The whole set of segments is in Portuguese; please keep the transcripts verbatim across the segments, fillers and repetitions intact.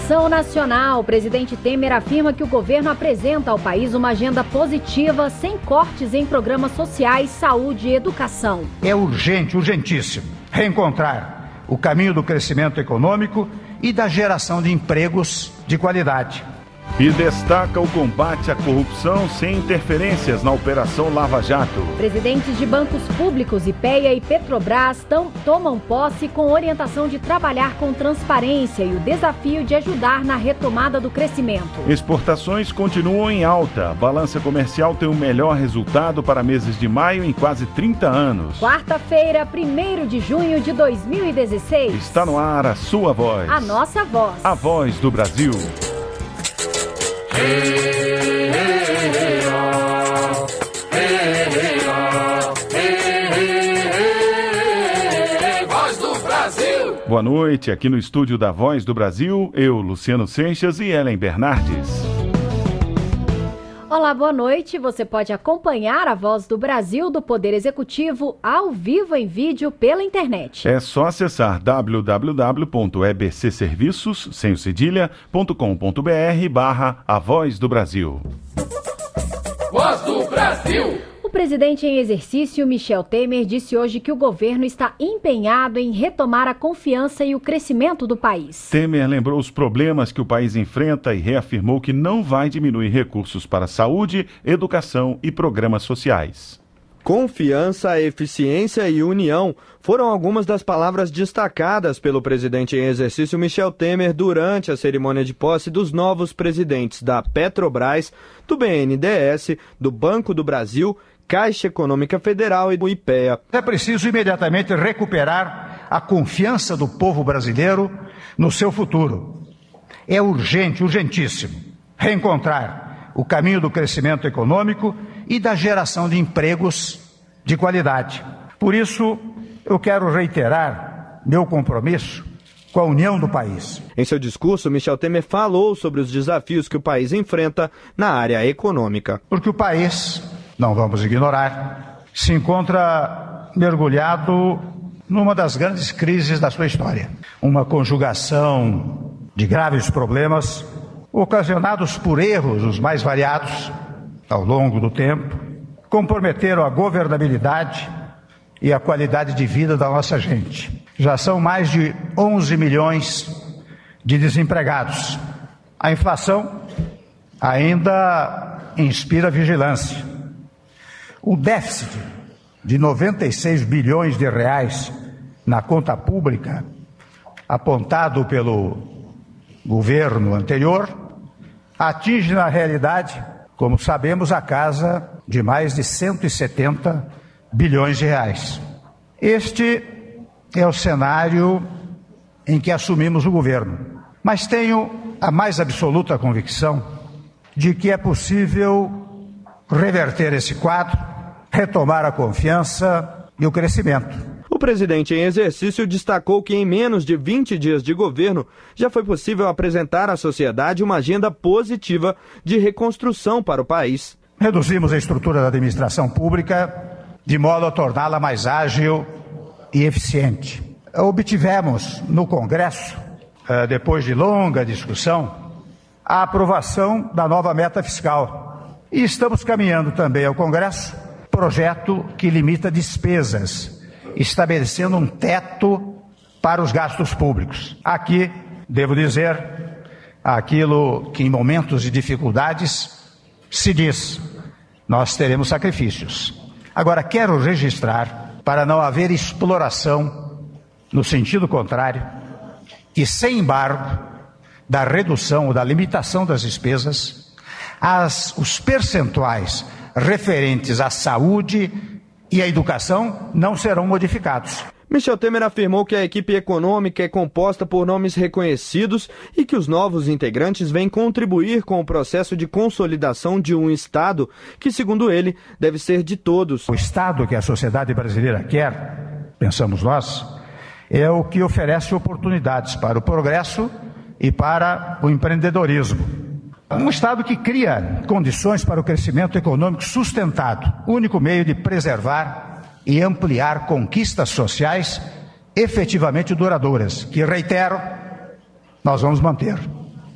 Educação nacional. O presidente Temer afirma que o governo apresenta ao país uma agenda positiva, sem cortes em programas sociais, saúde e educação. É urgente, urgentíssimo, reencontrar o caminho do crescimento econômico e da geração de empregos de qualidade. E destaca o combate à corrupção sem interferências na Operação Lava Jato. Presidentes de bancos públicos, IPEA e Petrobras, tão, tomam posse com orientação de trabalhar com transparência e o desafio de ajudar na retomada do crescimento. Exportações continuam em alta. A balança comercial tem o melhor resultado para meses de maio em quase trinta anos. Quarta-feira, primeiro de junho de dois mil e dezesseis. Está no ar a sua voz. A nossa voz. A voz do Brasil. Boa noite, aqui no estúdio da Voz do Brasil, eu, Luciano Seixas e Ellen Bernardes. Olá, boa noite. Você pode acompanhar a Voz do Brasil do Poder Executivo ao vivo em vídeo pela internet. É só acessar w w w ponto e b c serviços, sem o cedilha, ponto com ponto b r barra A Voz do Brasil. Voz do Brasil! O presidente em exercício, Michel Temer, disse hoje que o governo está empenhado em retomar a confiança e o crescimento do país. Temer lembrou os problemas que o país enfrenta e reafirmou que não vai diminuir recursos para saúde, educação e programas sociais. Confiança, eficiência e união foram algumas das palavras destacadas pelo presidente em exercício Michel Temer durante a cerimônia de posse dos novos presidentes da Petrobras, do B N D E S, do Banco do Brasil, Caixa Econômica Federal e do IPEA. É preciso imediatamente recuperar a confiança do povo brasileiro no seu futuro. É urgente, urgentíssimo, reencontrar o caminho do crescimento econômico e da geração de empregos de qualidade. Por isso, eu quero reiterar meu compromisso com a união do país. Em seu discurso, Michel Temer falou sobre os desafios que o país enfrenta na área econômica. Porque o país, não vamos ignorar, se encontra mergulhado numa das grandes crises da sua história. Uma conjugação de graves problemas ocasionados por erros os mais variados ao longo do tempo, comprometeram a governabilidade e a qualidade de vida da nossa gente. Já são mais de onze milhões de desempregados. A inflação ainda inspira vigilância. O déficit de noventa e seis bilhões de reais na conta pública, apontado pelo governo anterior, atinge na realidade, como sabemos, a casa de mais de cento e setenta bilhões de reais. Este é o cenário em que assumimos o governo. Mas tenho a mais absoluta convicção de que é possível reverter esse quadro, retomar a confiança e o crescimento. O presidente em exercício destacou que em menos de vinte dias de governo já foi possível apresentar à sociedade uma agenda positiva de reconstrução para o país. Reduzimos a estrutura da administração pública de modo a torná-la mais ágil e eficiente. Obtivemos no Congresso, depois de longa discussão, a aprovação da nova meta fiscal. E estamos caminhando também ao Congresso projeto que limita despesas, estabelecendo um teto para os gastos públicos. Aqui, devo dizer, aquilo que em momentos de dificuldades se diz, nós teremos sacrifícios. Agora, quero registrar, para não haver exploração, no sentido contrário, que sem embargo da redução ou da limitação das despesas, as, os percentuais referentes à saúde e à educação não serão modificados. Michel Temer afirmou que a equipe econômica é composta por nomes reconhecidos e que os novos integrantes vêm contribuir com o processo de consolidação de um Estado que, segundo ele, deve ser de todos. O Estado que a sociedade brasileira quer, pensamos nós, é o que oferece oportunidades para o progresso e para o empreendedorismo. Um Estado que cria condições para o crescimento econômico sustentado, único meio de preservar e ampliar conquistas sociais efetivamente duradouras, que, reitero, nós vamos manter.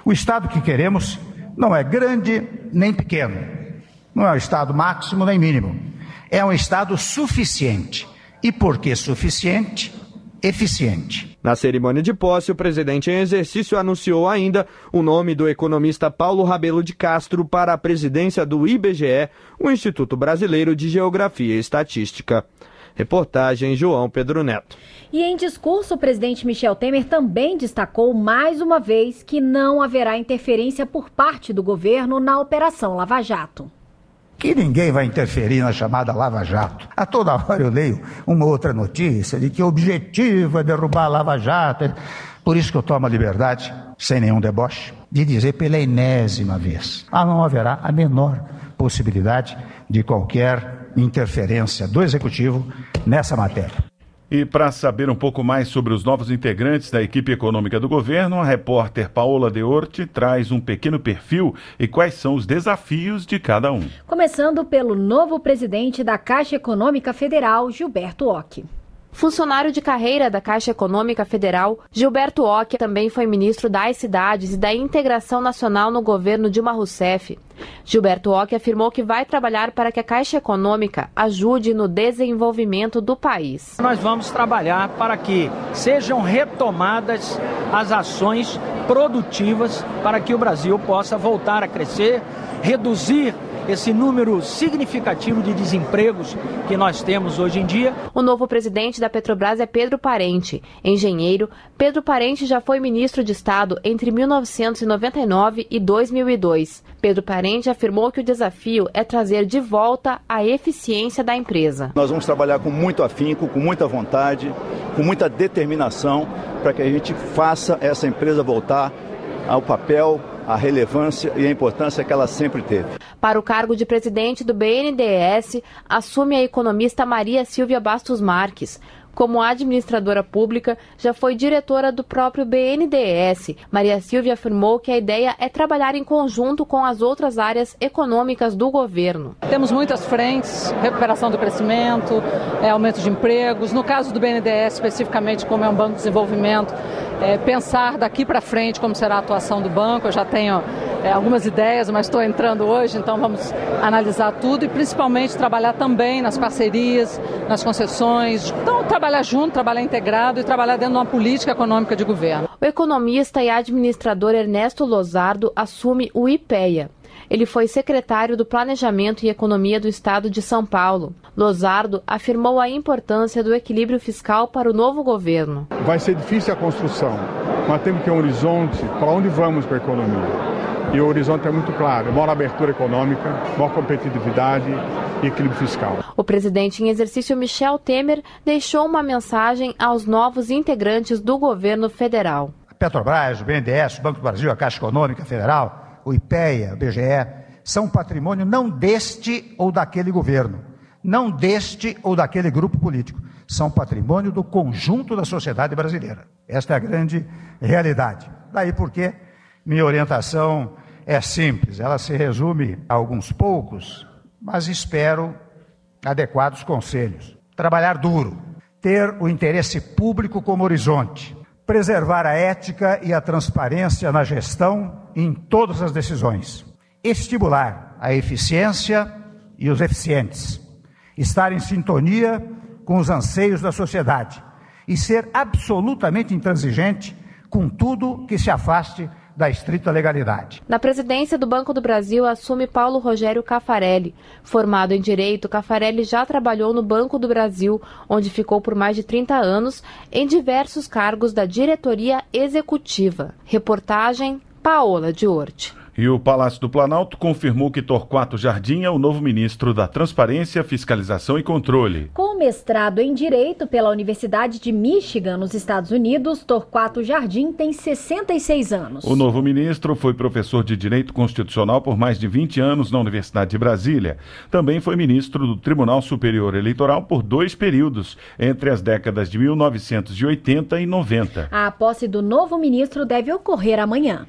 O Estado que queremos não é grande nem pequeno, não é um Estado máximo nem mínimo, é um Estado suficiente. E por que suficiente? Eficiente. Na cerimônia de posse, o presidente em exercício anunciou ainda o nome do economista Paulo Rabelo de Castro para a presidência do I B G E, o Instituto Brasileiro de Geografia e Estatística. Reportagem João Pedro Neto. E em discurso, o presidente Michel Temer também destacou mais uma vez que não haverá interferência por parte do governo na Operação Lava Jato. Que ninguém vai interferir na chamada Lava Jato. A toda hora eu leio uma outra notícia de que o objetivo é derrubar a Lava Jato. Por isso que eu tomo a liberdade, sem nenhum deboche, de dizer pela enésima vez: ah, não haverá a menor possibilidade de qualquer interferência do Executivo nessa matéria. E para saber um pouco mais sobre os novos integrantes da equipe econômica do governo, a repórter Paola De Orti traz um pequeno perfil e quais são os desafios de cada um. Começando pelo novo presidente da Caixa Econômica Federal, Gilberto Occhi. Funcionário de carreira da Caixa Econômica Federal, Gilberto Occhi também foi ministro das Cidades e da Integração Nacional no governo Dilma Rousseff. Gilberto Occhi afirmou que vai trabalhar para que a Caixa Econômica ajude no desenvolvimento do país. Nós vamos trabalhar para que sejam retomadas as ações produtivas para que o Brasil possa voltar a crescer, reduzir esse número significativo de desempregos que nós temos hoje em dia. O novo presidente da Petrobras é Pedro Parente. Engenheiro, Pedro Parente já foi ministro de Estado entre mil novecentos e noventa e nove e dois mil e dois. Pedro Parente afirmou que o desafio é trazer de volta a eficiência da empresa. Nós vamos trabalhar com muito afinco, com muita vontade, com muita determinação para que a gente faça essa empresa voltar ao papel, a relevância e a importância que ela sempre teve. Para o cargo de presidente do B N D E S, assume a economista Maria Silvia Bastos Marques. Como administradora pública, já foi diretora do próprio B N D E S. Maria Silvia afirmou que a ideia é trabalhar em conjunto com as outras áreas econômicas do governo. Temos muitas frentes: recuperação do crescimento, é, aumento de empregos. No caso do B N D E S, especificamente, como é um banco de desenvolvimento, é, pensar daqui para frente como será a atuação do banco. Eu já tenho é, algumas ideias, mas estou entrando hoje, então vamos analisar tudo e principalmente trabalhar também nas parcerias, nas concessões. Então, trabalhar junto, trabalhar integrado e trabalhar dentro de uma política econômica de governo. O economista e administrador Ernesto Lozardo assume o IPEA. Ele foi secretário do Planejamento e Economia do Estado de São Paulo. Lozardo afirmou a importância do equilíbrio fiscal para o novo governo. Vai ser difícil a construção, mas temos que ter um horizonte para onde vamos com a economia. E o horizonte é muito claro: maior abertura econômica, maior competitividade e equilíbrio fiscal. O presidente em exercício Michel Temer deixou uma mensagem aos novos integrantes do governo federal. A Petrobras, o B N D E S, o Banco do Brasil, a Caixa Econômica Federal, o IPEA, o B G E, são patrimônio não deste ou daquele governo, não deste ou daquele grupo político. São patrimônio do conjunto da sociedade brasileira. Esta é a grande realidade. Daí porque minha orientação é simples, ela se resume a alguns poucos, mas espero adequados conselhos. Trabalhar duro, ter o interesse público como horizonte, preservar a ética e a transparência na gestão e em todas as decisões, estimular a eficiência e os eficientes, estar em sintonia com os anseios da sociedade e ser absolutamente intransigente com tudo que se afaste da estrita legalidade. Na presidência do Banco do Brasil assume Paulo Rogério Caffarelli. Formado em Direito, Caffarelli já trabalhou no Banco do Brasil, onde ficou por mais de trinta anos, em diversos cargos da diretoria executiva. Reportagem Paola De Orti. E o Palácio do Planalto confirmou que Torquato Jardim é o novo ministro da Transparência, Fiscalização e Controle. Com mestrado em Direito pela Universidade de Michigan, nos Estados Unidos, Torquato Jardim tem sessenta e seis anos. O novo ministro foi professor de Direito Constitucional por mais de vinte anos na Universidade de Brasília. Também foi ministro do Tribunal Superior Eleitoral por dois períodos, entre as décadas de mil novecentos e oitenta e noventa. A posse do novo ministro deve ocorrer amanhã.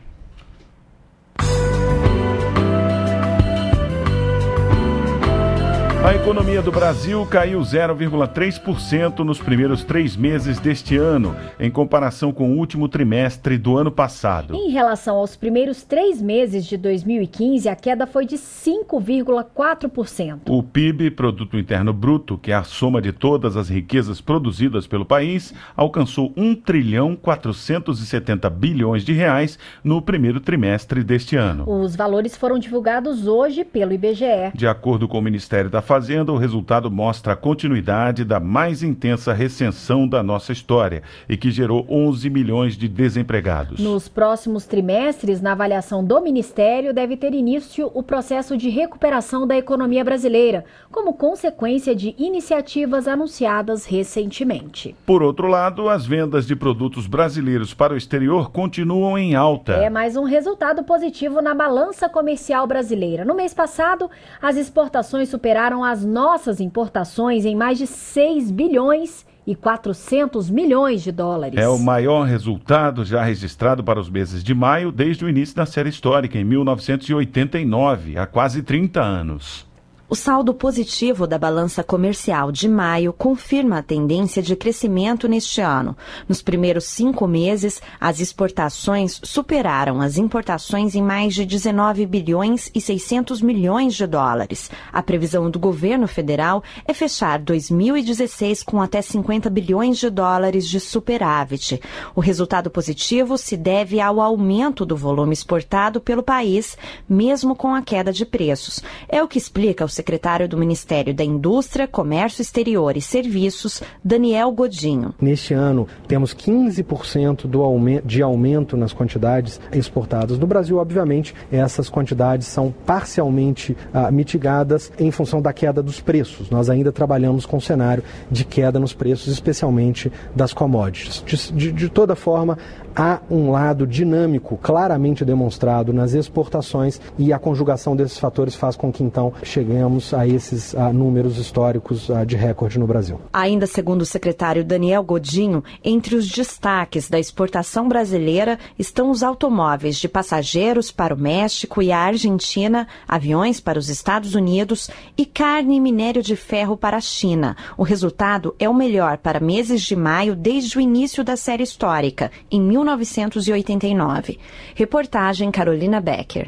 A economia do Brasil caiu zero vírgula três por cento nos primeiros três meses deste ano, em comparação com o último trimestre do ano passado. Em relação aos primeiros três meses de dois mil e quinze, a queda foi de cinco vírgula quatro por cento. O P I B, Produto Interno Bruto, que é a soma de todas as riquezas produzidas pelo país, alcançou um trilhão quatrocentos e setenta bilhões de reais no primeiro trimestre deste ano. Os valores foram divulgados hoje pelo I B G E. De acordo com o Ministério da Fazenda, o resultado mostra a continuidade da mais intensa recessão da nossa história e que gerou onze milhões de desempregados. Nos próximos trimestres, na avaliação do Ministério, deve ter início o processo de recuperação da economia brasileira, como consequência de iniciativas anunciadas recentemente. Por outro lado, as vendas de produtos brasileiros para o exterior continuam em alta. É mais um resultado positivo na balança comercial brasileira. No mês passado, as exportações superaram as nossas importações em mais de seis bilhões e quatrocentos milhões de dólares. É o maior resultado já registrado para os meses de maio desde o início da série histórica, em mil novecentos e oitenta e nove, há quase trinta anos. O saldo positivo da balança comercial de maio confirma a tendência de crescimento neste ano. Nos primeiros cinco meses, as exportações superaram as importações em mais de dezenove bilhões e seiscentos milhões de dólares. A previsão do governo federal é fechar dois mil e dezesseis com até cinquenta bilhões de dólares de superávit. O resultado positivo se deve ao aumento do volume exportado pelo país, mesmo com a queda de preços. É o que explica o secretário do Ministério da Indústria, Comércio Exterior e Serviços, Daniel Godinho. Neste ano, temos quinze por cento do aumento, de aumento nas quantidades exportadas. No Brasil, obviamente, essas quantidades são parcialmente ah, mitigadas em função da queda dos preços. Nós ainda trabalhamos com um cenário de queda nos preços, especialmente das commodities. De, de, de toda forma, há um lado dinâmico claramente demonstrado nas exportações e a conjugação desses fatores faz com que, então, cheguemos a esses uh, números históricos uh, de recorde no Brasil. Ainda segundo o secretário Daniel Godinho, entre os destaques da exportação brasileira estão os automóveis de passageiros para o México e a Argentina, aviões para os Estados Unidos e carne e minério de ferro para a China. O resultado é o melhor para meses de maio desde o início da série histórica, em mil novecentos e oitenta e nove. Reportagem Carolina Becker.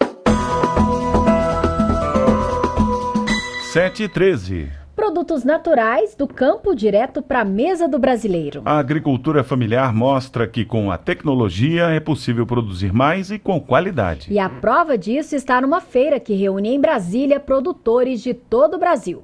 sete e treze. Produtos naturais do campo direto para a mesa do brasileiro. A agricultura familiar mostra que com a tecnologia é possível produzir mais e com qualidade. E a prova disso está numa feira que reúne em Brasília produtores de todo o Brasil.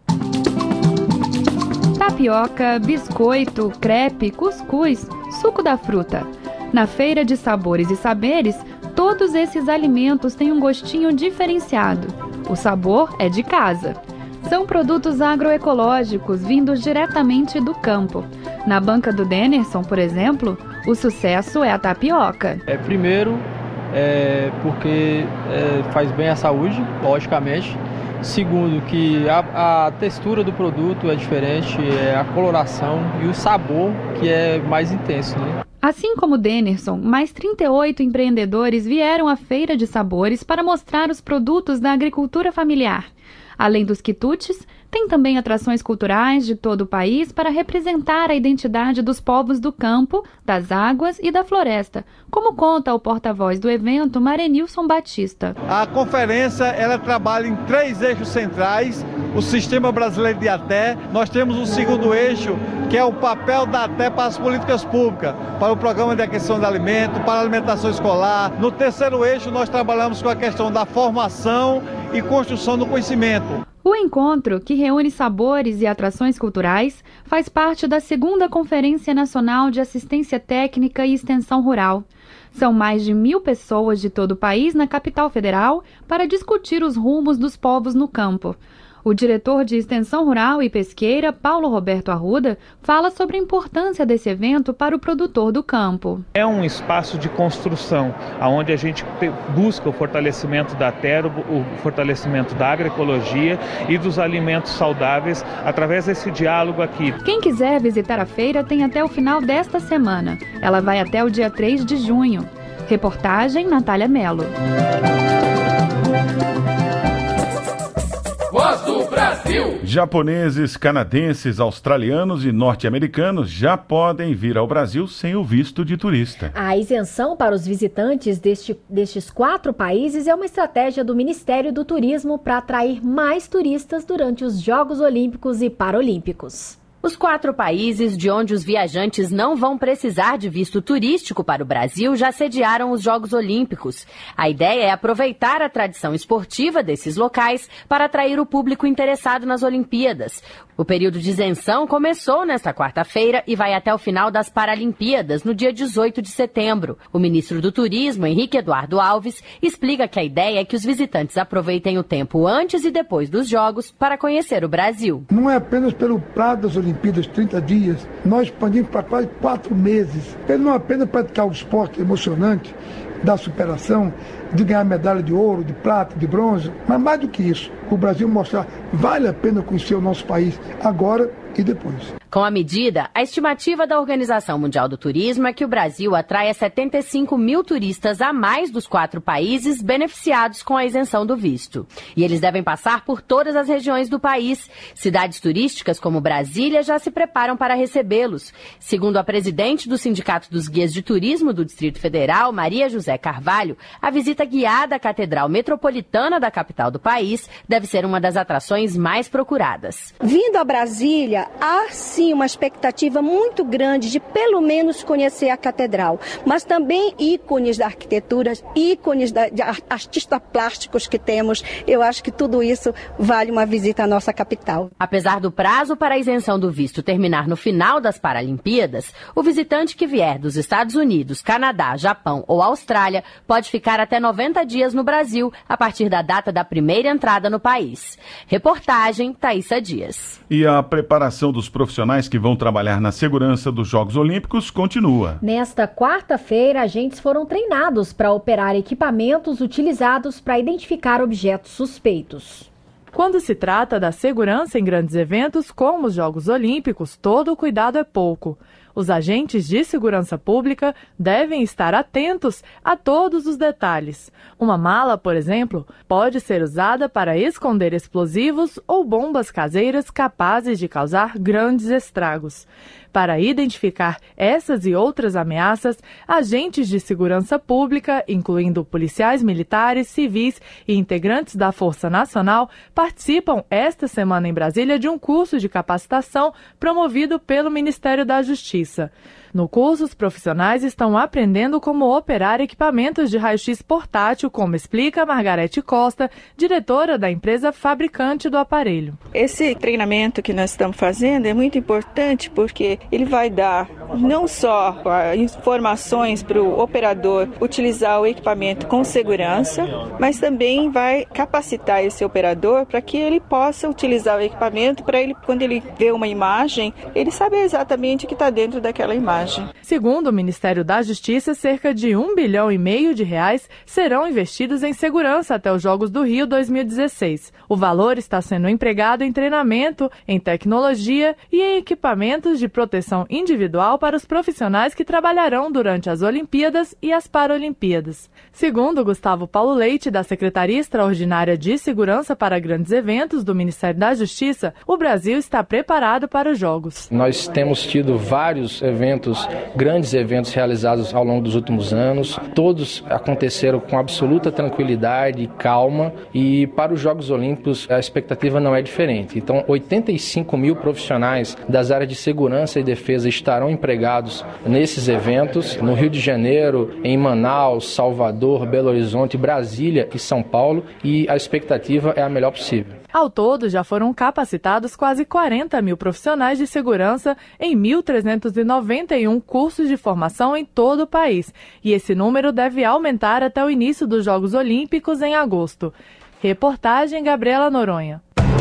Tapioca, biscoito, crepe, cuscuz, suco da fruta. Na Feira de Sabores e Saberes, todos esses alimentos têm um gostinho diferenciado. O sabor é de casa. São produtos agroecológicos vindos diretamente do campo. Na banca do Dennerson, por exemplo, o sucesso é a tapioca. É, primeiro, é porque é, faz bem à saúde, logicamente. Segundo, que a, a textura do produto é diferente, é a coloração e o sabor que é mais intenso, né? Assim como o Dennerson, mais trinta e oito empreendedores vieram à Feira de Sabores para mostrar os produtos da agricultura familiar. Além dos quitutes, tem também atrações culturais de todo o país para representar a identidade dos povos do campo, das águas e da floresta, como conta o porta-voz do evento, Marenilson Batista. A conferência ela trabalha em três eixos centrais, o Sistema Brasileiro de ATE. Nós temos um segundo eixo, que é o papel da ATE para as políticas públicas, para o Programa de Aquisição de Alimento, para a alimentação escolar. No terceiro eixo, nós trabalhamos com a questão da formação e construção do conhecimento. O encontro, que reúne sabores e atrações culturais, faz parte da segunda Conferência Nacional de Assistência Técnica e Extensão Rural. São mais de mil pessoas de todo o país na capital federal para discutir os rumos dos povos no campo. O diretor de Extensão Rural e Pesqueira, Paulo Roberto Arruda, fala sobre a importância desse evento para o produtor do campo. É um espaço de construção, onde a gente busca o fortalecimento da terra, o fortalecimento da agroecologia e dos alimentos saudáveis através desse diálogo aqui. Quem quiser visitar a feira tem até o final desta semana. Ela vai até o dia três de junho. Reportagem Natália Mello. Voz do Brasil. Japoneses, canadenses, australianos e norte-americanos já podem vir ao Brasil sem o visto de turista. A isenção para os visitantes deste, destes quatro países é uma estratégia do Ministério do Turismo para atrair mais turistas durante os Jogos Olímpicos e Paralímpicos. Os quatro países de onde os viajantes não vão precisar de visto turístico para o Brasil já sediaram os Jogos Olímpicos. A ideia é aproveitar a tradição esportiva desses locais para atrair o público interessado nas Olimpíadas. O período de isenção começou nesta quarta-feira e vai até o final das Paralimpíadas, no dia dezoito de setembro. O ministro do Turismo, Henrique Eduardo Alves, explica que a ideia é que os visitantes aproveitem o tempo antes e depois dos Jogos para conhecer o Brasil. Não é apenas pelo prazo das Olimpíadas, trinta dias, nós expandimos para quase quatro meses. Ele não é apenas praticar o esporte emocionante da superação, de ganhar medalha de ouro, de prata, de bronze, mas mais do que isso, o Brasil mostrar vale a pena conhecer o nosso país agora e depois. Com a medida, a estimativa da Organização Mundial do Turismo é que o Brasil atraia setenta e cinco mil turistas a mais dos quatro países beneficiados com a isenção do visto. E eles devem passar por todas as regiões do país. Cidades turísticas como Brasília já se preparam para recebê-los. Segundo a presidente do Sindicato dos Guias de Turismo do Distrito Federal, Maria José Carvalho, a visita guiada à Catedral Metropolitana da capital do país deve ser uma das atrações mais procuradas. Vindo a Brasília, há sim uma expectativa muito grande de pelo menos conhecer a catedral, mas também ícones da arquitetura, ícones da, de artistas plásticos que temos. Eu acho que tudo isso vale uma visita à nossa capital. Apesar do prazo para a isenção do visto terminar no final das Paralimpíadas, o visitante que vier dos Estados Unidos, Canadá, Japão ou Austrália pode ficar até noventa dias no Brasil a partir da data da primeira entrada no país. Reportagem Thaísa Dias. E a preparação dos profissionais que vão trabalhar na segurança dos Jogos Olímpicos continua. Nesta quarta-feira, agentes foram treinados para operar equipamentos utilizados para identificar objetos suspeitos. Quando se trata da segurança em grandes eventos como os Jogos Olímpicos, todo o cuidado é pouco. Os agentes de segurança pública devem estar atentos a todos os detalhes. Uma mala, por exemplo, pode ser usada para esconder explosivos ou bombas caseiras capazes de causar grandes estragos. Para identificar essas e outras ameaças, agentes de segurança pública, incluindo policiais militares, civis e integrantes da Força Nacional, participam esta semana em Brasília de um curso de capacitação promovido pelo Ministério da Justiça. No curso, os profissionais estão aprendendo como operar equipamentos de raio-x portátil, como explica Margarete Costa, diretora da empresa fabricante do aparelho. Esse treinamento que nós estamos fazendo é muito importante porque ele vai dar não só informações para o operador utilizar o equipamento com segurança, mas também vai capacitar esse operador para que ele possa utilizar o equipamento para ele, quando ele vê uma imagem, ele saber exatamente o que está dentro daquela imagem. Segundo o Ministério da Justiça, cerca de um bilhão e meio de reais serão investidos em segurança até os Jogos do Rio dois mil e dezesseis. O valor está sendo empregado em treinamento, em tecnologia e em equipamentos de proteção individual para os profissionais que trabalharão durante as Olimpíadas e as Paralimpíadas. Segundo Gustavo Paulo Leite, da Secretaria Extraordinária de Segurança para Grandes Eventos do Ministério da Justiça, o Brasil está preparado para os Jogos. Nós temos tido vários eventos, grandes eventos realizados ao longo dos últimos anos. Todos aconteceram com absoluta tranquilidade e calma, e para os Jogos Olímpicos a expectativa não é diferente. Então, oitenta e cinco mil profissionais das áreas de segurança e defesa estarão empregados nesses eventos, no Rio de Janeiro, em Manaus, Salvador, Belo Horizonte, Brasília e São Paulo, e a expectativa é a melhor possível. Ao todo, já foram capacitados quase quarenta mil profissionais de segurança em mil trezentos e noventa e um cursos de formação em todo o país. E esse número deve aumentar até o início dos Jogos Olímpicos em agosto. Reportagem Gabriela Noronha.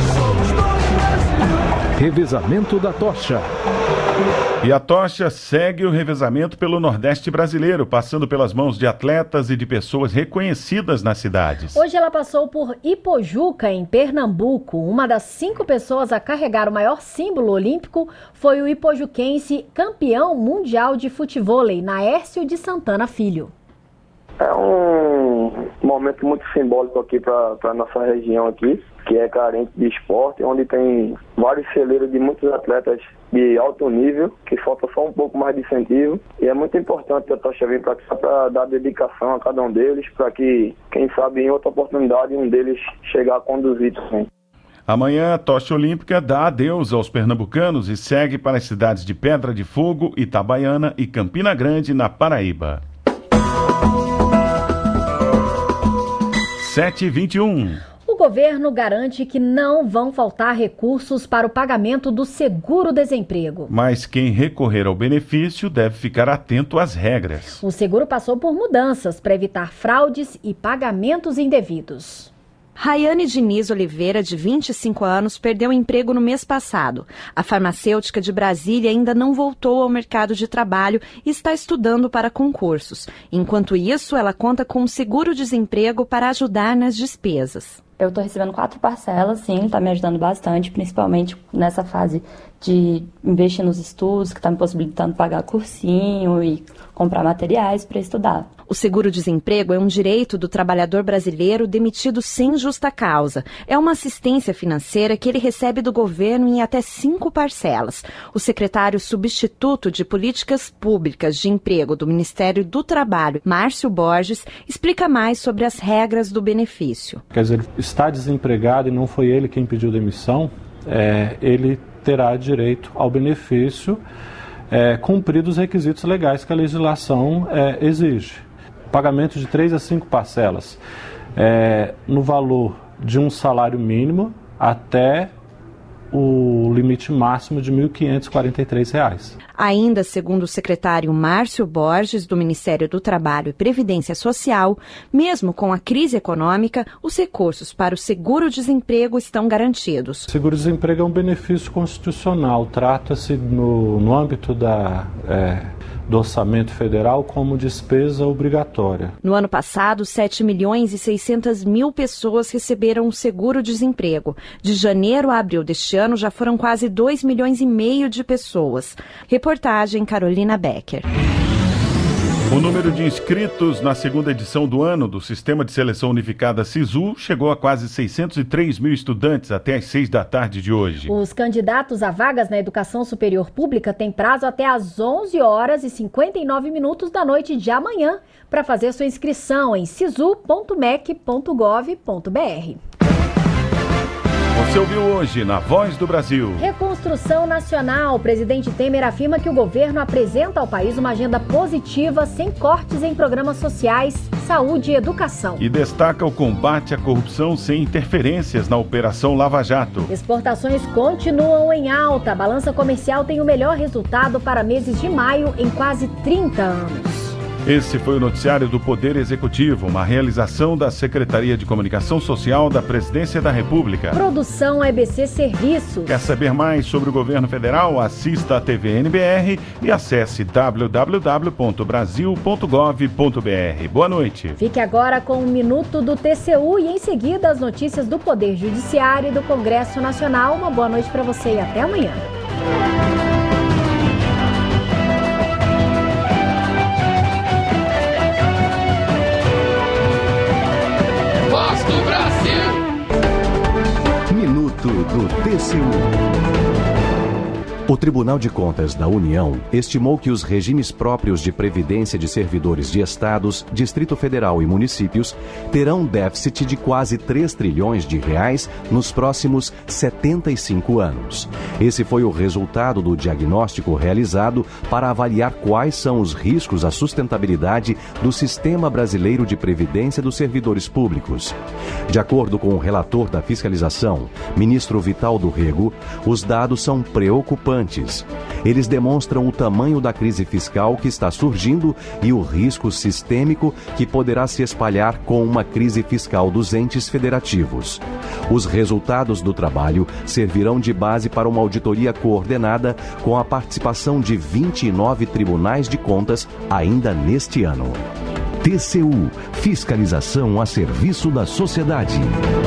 Revezamento da tocha. E a tocha segue o revezamento pelo Nordeste brasileiro, passando pelas mãos de atletas e de pessoas reconhecidas nas cidades. Hoje ela passou por Ipojuca, em Pernambuco. Uma das cinco pessoas a carregar o maior símbolo olímpico foi o ipojuquense campeão mundial de futevôlei, Naércio de Santana Filho. É um momento muito simbólico aqui para a nossa região aqui. que é carente de esporte, onde tem vários celeiros de muitos atletas de alto nível, que falta só um pouco mais de incentivo. E é muito importante que a Tocha venha para cá para dar dedicação a cada um deles, para que, quem sabe, em outra oportunidade, um deles chegar a conduzir também. Amanhã, a Tocha Olímpica dá adeus aos pernambucanos e segue para as cidades de Pedra de Fogo, Itabaiana e Campina Grande, na Paraíba. sete e vinte e um. O governo garante que não vão faltar recursos para o pagamento do seguro-desemprego. Mas quem recorrer ao benefício deve ficar atento às regras. O seguro passou por mudanças para evitar fraudes e pagamentos indevidos. Rayane Diniz Oliveira, de vinte e cinco anos, perdeu o emprego no mês passado. A farmacêutica de Brasília ainda não voltou ao mercado de trabalho e está estudando para concursos. Enquanto isso, ela conta com um seguro-desemprego para ajudar nas despesas. Eu estou recebendo quatro parcelas, sim, está me ajudando bastante, principalmente nessa fase de investir nos estudos, que está me possibilitando pagar cursinho e comprar materiais para estudar. O seguro-desemprego é um direito do trabalhador brasileiro demitido sem justa causa. É uma assistência financeira que ele recebe do governo em até cinco parcelas. O secretário substituto de Políticas Públicas de Emprego do Ministério do Trabalho, Márcio Borges, explica mais sobre as regras do benefício. Quer dizer, ele está desempregado e não foi ele quem pediu demissão, é, ele terá direito ao benefício é, cumprido os requisitos legais que a legislação é, exige. Pagamento de três a cinco parcelas, é, no valor de um salário mínimo até o limite máximo de mil quinhentos e quarenta e três reais. Ainda segundo o secretário Márcio Borges, do Ministério do Trabalho e Previdência Social, mesmo com a crise econômica, os recursos para o seguro-desemprego estão garantidos. O seguro-desemprego é um benefício constitucional, trata-se no, no âmbito da... É, do orçamento federal como despesa obrigatória. No ano passado, sete milhões e seiscentas mil pessoas receberam o seguro-desemprego. De janeiro a abril deste ano, já foram quase dois milhões e meio de pessoas. Reportagem Carolina Becker. O número de inscritos na segunda edição do ano do Sistema de Seleção Unificada SISU chegou a quase seiscentos e três mil estudantes até às seis da tarde de hoje. Os candidatos a vagas na educação superior pública têm prazo até às onze horas e cinquenta e nove minutos da noite de amanhã para fazer sua inscrição em sisu ponto mec ponto gov ponto br. Você ouviu hoje na Voz do Brasil. Reconstrução nacional. O presidente Temer afirma que o governo apresenta ao país uma agenda positiva, sem cortes em programas sociais, saúde e educação. E destaca o combate à corrupção sem interferências na Operação Lava Jato. Exportações continuam em alta. A balança comercial tem o melhor resultado para meses de maio em quase trinta anos. Esse foi o noticiário do Poder Executivo, uma realização da Secretaria de Comunicação Social da Presidência da República. Produção E B C Serviços. Quer saber mais sobre o governo federal? Assista a T V N B R e acesse w w w ponto brasil ponto gov ponto br. Boa noite. Fique agora com um minuto do T C U e em seguida as notícias do Poder Judiciário e do Congresso Nacional. Uma boa noite para você e até amanhã. Do T C U. O Tribunal de Contas da União estimou que os regimes próprios de previdência de servidores de estados, Distrito Federal e municípios terão déficit de quase três trilhões de reais nos próximos setenta e cinco anos. Esse foi o resultado do diagnóstico realizado para avaliar quais são os riscos à sustentabilidade do Sistema Brasileiro de Previdência dos Servidores Públicos. De acordo com o relator da fiscalização, ministro Vital do Rego, os dados são preocupantes. Eles demonstram o tamanho da crise fiscal que está surgindo e o risco sistêmico que poderá se espalhar com uma crise fiscal dos entes federativos. Os resultados do trabalho servirão de base para uma auditoria coordenada com a participação de vinte e nove tribunais de contas ainda neste ano. T C U, fiscalização a serviço da sociedade.